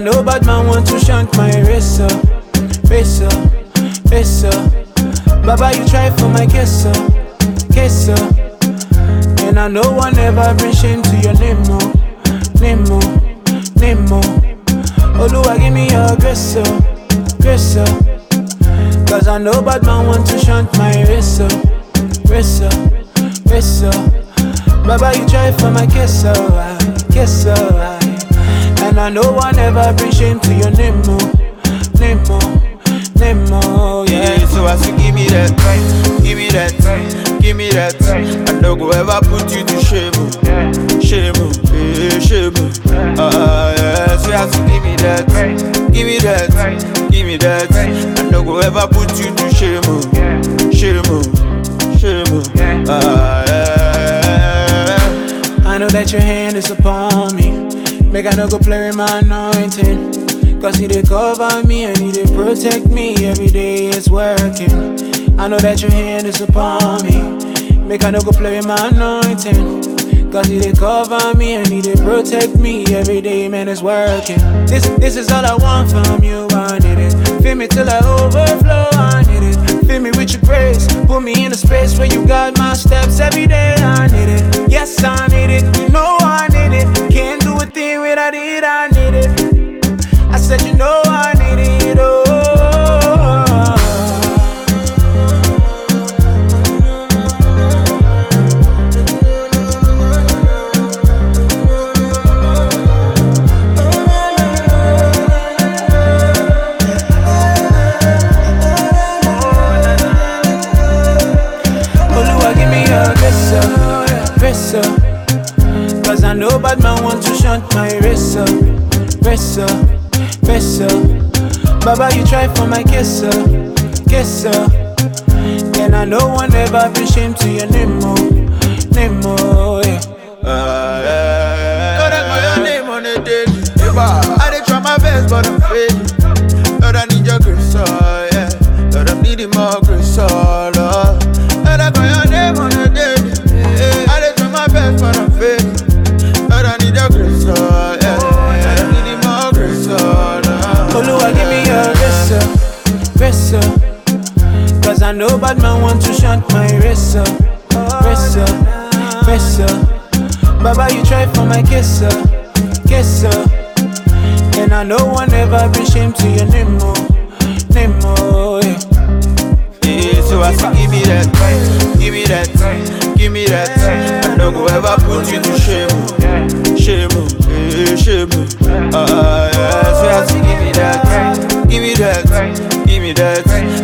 know bad man want to shank my racer. Baba, you try for my kisser. And I know I never bring shame to your name, Oluwa, give me your grace, cause I know bad man want to shank my racer. Baba, you try for my kisser. And I know I never bring shame to your name, yeah. So as you give me that, I no go ever put you to shame, shame. Yeah. So as you give me that, I no go ever put you to shame, shame. Yeah. I know that your hand is upon me. Make I no go play with my anointing. Cause he dey cover me and he dey protect me. Every day it's working. I know that your hand is upon me. Make I no go play with my anointing. Cause he dey cover me and he dey protect me. Every day, man, it's working. This is all I want from you, I need it. Fill me till I overflow, I need it. Fill me with your grace. Put me in a space where you guide my steps. Every day I need it. Yes, I need it. You know I need it. Can't do a thing without it, I need it. I said you know I need it, oh. Oluwa, give me your grace, cause I know bad man want to shunt my racer. Baba, you try for my kisser. And I know one never bring shame to your name, yeah. Don't I call your name on the day. I dey try my best, but I'm failing. Lord, I need your grace, oh yeah. Lord, I'm needing more grace, oh Lord. Lord, I call your name on the day. I dey try my best, but I'm failing. Lord, I need your grace, oh yeah. Lord, I'm needing more grace, oh Lord. Oluwa, give me your grace, cause I know bad man want to shunt my racer. Baba, you try for my kisser. And I know one never bring shame to your name, yeah. Yeah, so as you give me that, I no go ever put you to shame. Yeah, so as you give me that,